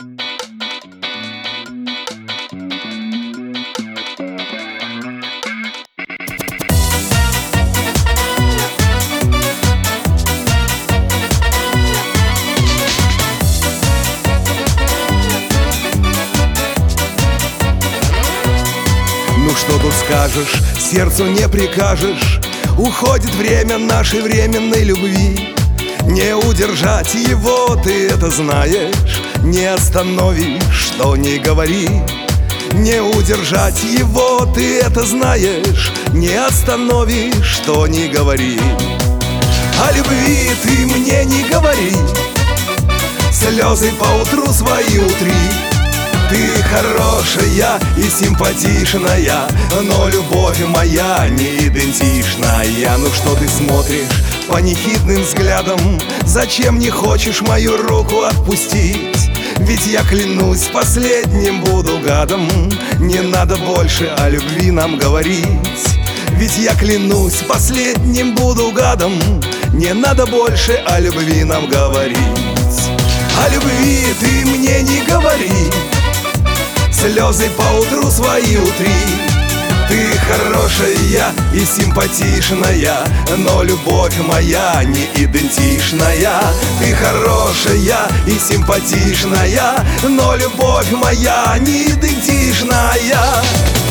Ну что тут скажешь, сердцу не прикажешь. Уходит время нашей временной любви. Не удержать его, ты это знаешь. Не остановишь, что ни говори. Не удержать его, ты это знаешь. Не остановишь, что ни говори. О любви ты мне не говори. Слезы поутру свои утри. Ты хорошая и симпатичная, но любовь моя не идентичная. Ну что ты смотришь по нехидным взглядам? Зачем не хочешь мою руку отпустить? Ведь я клянусь, последним буду гадом. Не надо больше о любви нам говорить. Ведь я клянусь, последним буду гадом. Не надо больше о любви нам говорить. О любви ты мне не говори. Слезы поутру свои утри. Ты хорошая и симпатичная, но любовь моя не идентичная. Ты хорошая и симпатичная, но любовь моя не идентичная.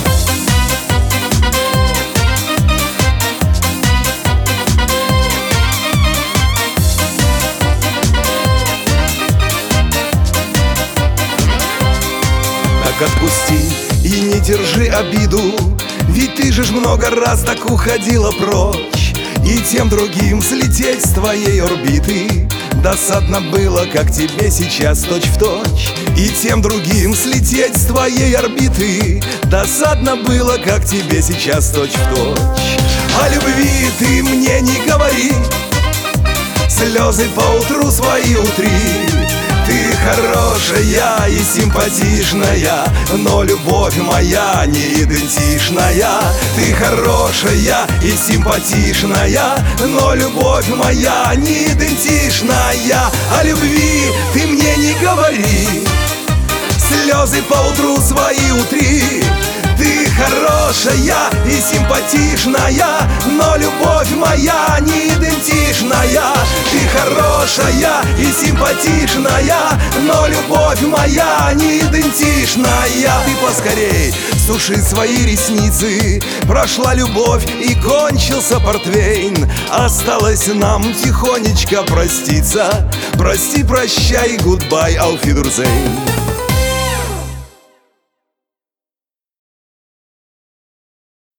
Отпусти и не держи обиду, ведь ты же ж много раз так уходила прочь. И тем другим слететь с твоей орбиты досадно было, как тебе сейчас точь-в-точь. И тем другим слететь с твоей орбиты досадно было, как тебе сейчас точь-в-точь. О любви ты мне не говори. Слезы поутру свои утри. Ты хорошая и симпатичная, но любовь моя не идентичная. Ты хорошая и симпатичная, но любовь моя не идентичная. О любви ты мне не говори. Слезы поутру свои утри. Ты хорошая и симпатичная, но любовь моя не идентичная. Ты хорошая и симпатичная, но любовь моя не идентичная. Ты поскорей суши свои ресницы. Прошла любовь и кончился портвейн. Осталось нам тихонечко проститься. Прости, прощай, гудбай, auf Wiedersehen.